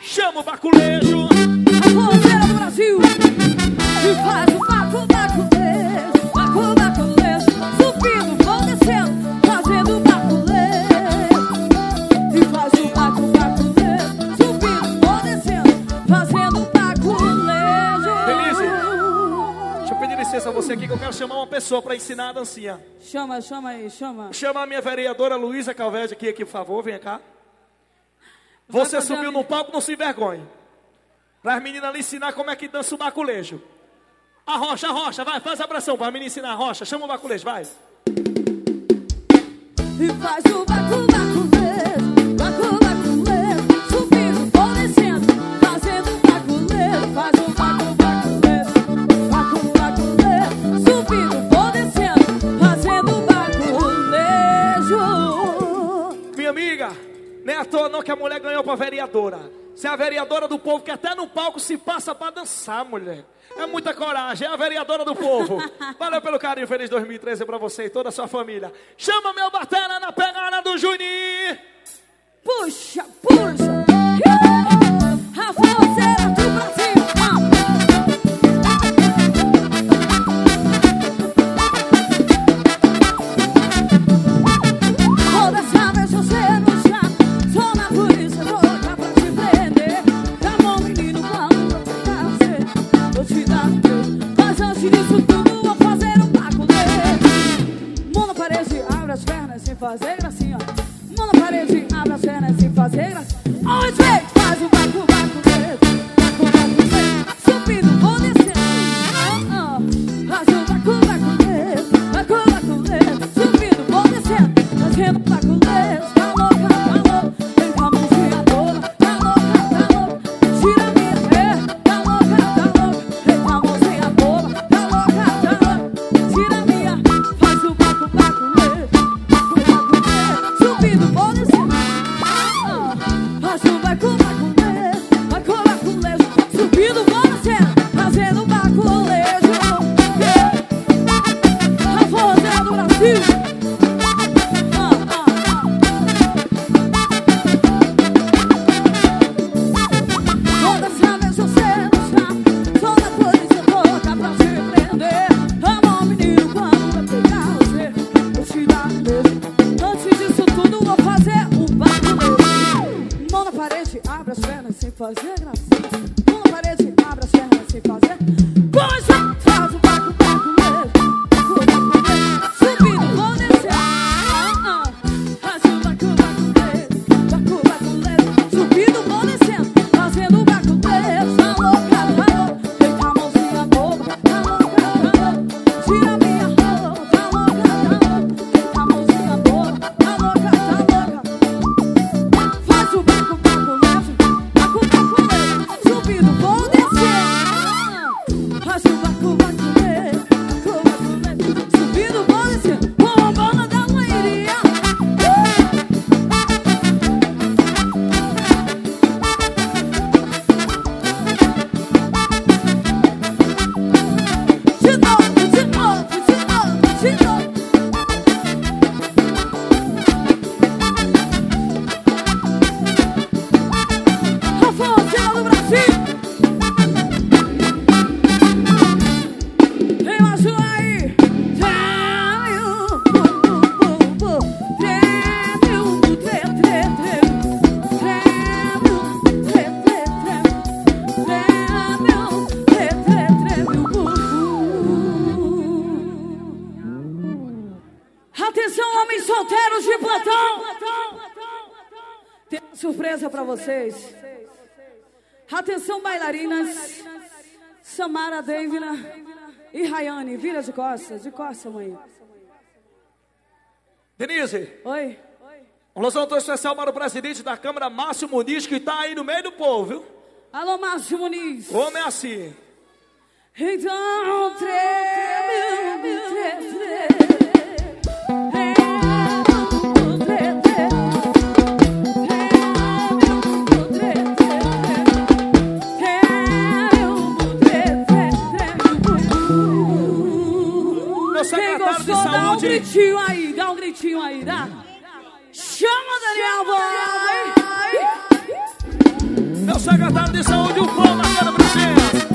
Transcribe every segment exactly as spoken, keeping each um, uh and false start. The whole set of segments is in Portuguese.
Chama o baculejo. A forceira do Brasil. E faz o baco, baculejo. Baco, baculejo. Subindo, vão descendo, fazendo o baculejo. E faz o baco, baculejo. Subindo, vão descendo, fazendo o baculejo. Denise, deixa eu pedir licença a você aqui que eu quero chamar uma pessoa pra ensinar a dancinha. Chama, chama aí, chama. Chama a minha vereadora Luísa Calvete aqui, aqui, por favor, venha cá. Você subiu no palco, não se envergonhe. Para as meninas lhe ensinar como é que dança o baculejo. A rocha, a rocha, vai, faz a pressão para a menina ensinar a rocha. Chama o baculejo, vai. E faz o bacu, baculejo. Bacu, baculejo. Subindo, vou descendo, fazendo o baculejo. Faz o bacu, baculejo. Bacu, baculejo. Subindo, vou descendo, fazendo o baculejo. Minha amiga, nem à toa não que a mulher ganhou para vereadora. Você é a vereadora do povo que até no palco se passa para dançar, mulher. É muita coragem, é a vereadora do povo. Valeu pelo carinho, feliz dois mil e treze para você e toda a sua família. Chama meu batera na pegada do Juninho. Puxa, puxa. A forceira do Brasil. Toda essa vez você no chão, só na polícia louca pra te prender. Tá bom, menino, quando eu pegar você, vou te dar um beijo. Mas antes disso tudo, vou fazer um baculejo. Mão na parede, abre as pernas sem fazer gracinha. Mão na parede, abre as pernas sem fazer gracinha. Onde vem, faz o bacu, baculejo. Bacu, baculejo, subindo, vou descendo. Ah, ah. Faz o bacu, baculejo. Bacu, baculejo, subindo, vou descendo. Fazendo baculejo, tá louca, tá louca. Vem com a mãozinha toda, tá louca, tá louca. Tira a minha, é, tá louca, tá louca. Vem com a mãozinha toda, tá louca, tá louca. Tira a minha, faz o bacu, baculejo. Bacu, baculejo, subindo, vou descendo. Ah, ah. Faz o bacu, baculejo. Bacu, baculejo, subindo, vou descendo. Fazendo baculejo. Yeah. A força do Brasil. Abre as pernas sem fazer gracinha. Mão na parede, abre as pernas sem fazer. Coisa, faz o bacu, baculejo. Bacu, baculejo, subindo, vou descer. Ah, ah. Faz o bacu, baculejo. Bacu, baculejo, subindo, vou descendo. Fazendo o baculejo. Tá louca, tá louca. Vem com a mãozinha boba. Tá louca, tá louca. Tira a minha roupa. Tá louca, tá louca. Vem com a mãozinha boba. Tá louca, tá louca. Faz o bacu, baculejo. Subindo, vou descer. Faz o bacu, baculejo. Bacu, baculejo. Subindo, vou descer. Com a bola da loirinha. De novo, de novo, de novo, de novo. A força do Brasil. Vem mais um aí. Treme o bu, bu, bu. Treme o bu, tre, tre, tre. Treme o bu, tre, tre, tre. Treme o bu, tre, tre, treme o bu, bu. Atenção, homens solteiros de plantão. Tem uma surpresa pra vocês. Atenção, bailarinas. Samara, Davina e Rayane. Vira de costas, de costas, mãe. Denise, Oi. um lançamento especial para o presidente da Câmara, Márcio Muniz, que está aí no meio do povo, viu? Alô, Márcio Muniz. Como é assim? Então, treme, tre, tre. Quem gostou, dá um gritinho aí, dá um gritinho aí, dá. Chama, Daniel, vai. Meu secretário de saúde, o pão na cara, presença.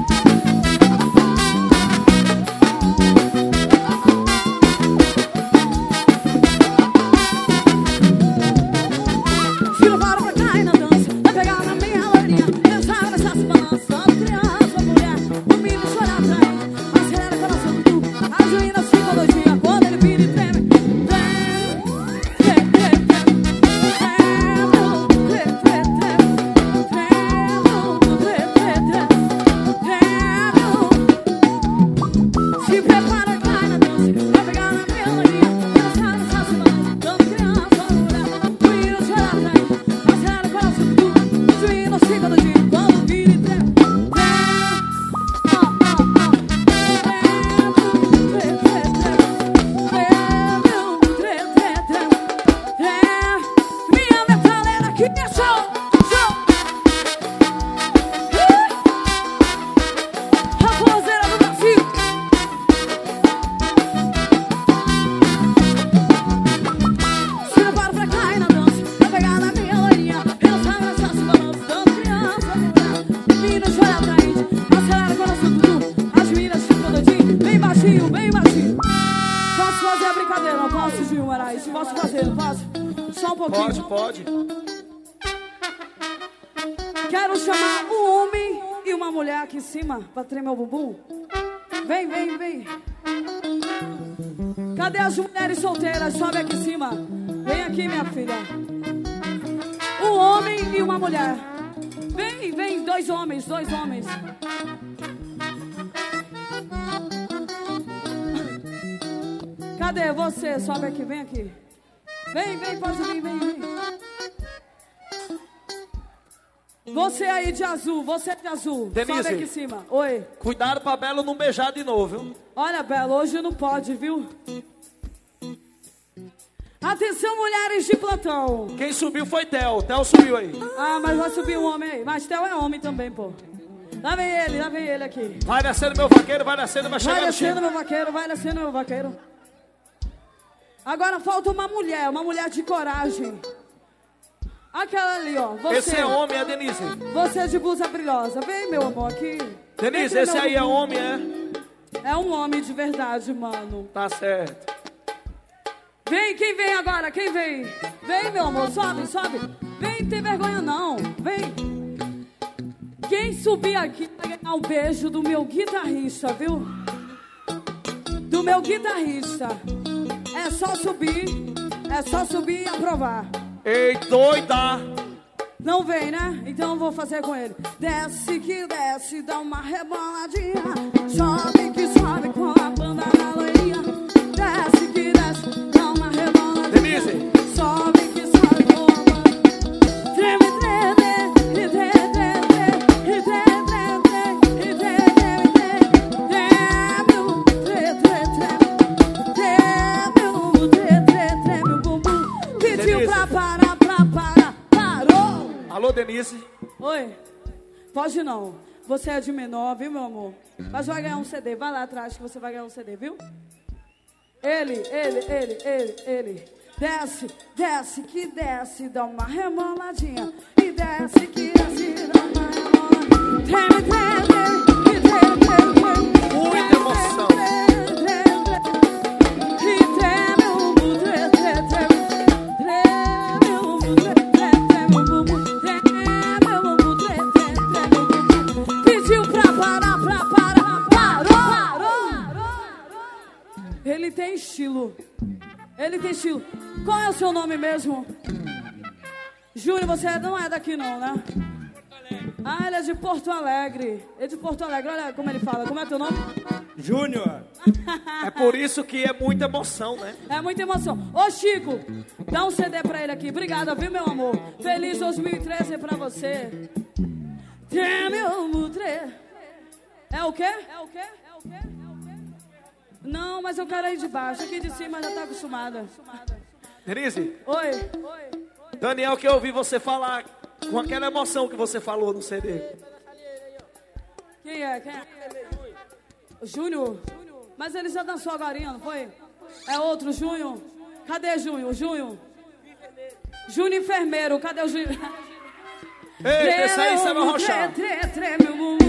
Pode, pode. Quero chamar um homem e uma mulher aqui em cima pra tremer o bumbum. Vem, vem, vem. Cadê as mulheres solteiras? Sobe aqui em cima. Vem aqui, minha filha. Um homem e uma mulher. Vem, vem, dois homens, dois homens. Cadê você? Sobe aqui, vem aqui. Vem, vem, pode vir, vem, vem. Você aí de azul, você de azul. Denise, sobe aqui em cima. Oi. Cuidado pra Belo não beijar de novo, viu? Olha, Belo, hoje não pode, viu? Atenção, mulheres de plantão. Quem subiu foi Theo. Theo subiu aí. Ah, mas vai subir um homem aí. Mas Theo é homem também, pô. Lá vem ele, lá vem ele aqui. Vai descendo meu vaqueiro, vai descendo, vai chegar Vai no descendo time. meu vaqueiro, vai descendo meu vaqueiro. Agora falta uma mulher, uma mulher de coragem. Aquela ali, ó. Você, esse é homem, é Denise. Você de blusa brilhosa. Vem, meu amor, aqui. Denise, Vem, esse aí é homem, é? É um homem de verdade, mano. Tá certo. Vem, quem vem agora? Quem vem? Vem, meu amor, sobe, sobe. Vem, não tem vergonha não. Vem. Quem subir aqui vai ganhar um beijo do meu guitarrista, viu? Do meu guitarrista. É só subir, é só subir e aprovar. Ei, doida! Não vem, né? Então eu vou fazer com ele. Desce que desce, dá uma reboladinha. Sobe que sobe com a banda na loirinha. Desce que desce, dá uma reboladinha. Denise! Sobe que sobe com a banda. Treme, treme, e treme, treme, e treme, treme, e treme, treme, treme, treme, treme, treme o bumbum. Pediu pra parar, pra parar, parou. Alô, Denise? Oi, pode não. Você é de menor, viu, meu amor? Mas vai ganhar um C D. Vai lá atrás que você vai ganhar um C D, viu? Ele, ele, ele, ele, ele. Desce, desce, que desce, dá uma remoladinha. E desce, que desce, dá uma remoladinha. Treme, treme, que treme, treme, treme. Muita emoção. E treme o bumbum, treme, treme, treme. Treme o bumbum, treme, treme, treme o bumbum. Treme o bumbum, treme, treme, treme o bumbum. Pediu pra parar, pra parar, parou, parou. Ele tem estilo. Ele tem estilo. Qual é o seu nome mesmo? Júnior, você não é daqui não, né? Ah, ele é de Porto Alegre. Ele é de Porto Alegre, olha como ele fala. Como é teu nome? Júnior. É por isso que é muita emoção, né? É muita emoção. Ô, Chico, dá um C D pra ele aqui. Obrigada, viu, meu amor? Feliz dois mil e treze pra você. Treme o mutre. É o quê? É o quê? É o quê? É o quê? Não, mas eu quero aí de baixo. Aqui de cima já tá acostumada. Denise? Oi. Oi. Daniel, que eu ouvi você falar com aquela emoção que você falou no C D. Quem é? Quem é? O Júnior. Mas ele já dançou agora, não foi? É outro, Júnior? Cadê Júnior? Júnior? Júnior enfermeiro. Cadê o Júnior? Ei, esse aí, Seba Rocha. Tre, tre, tre, meu bumbum.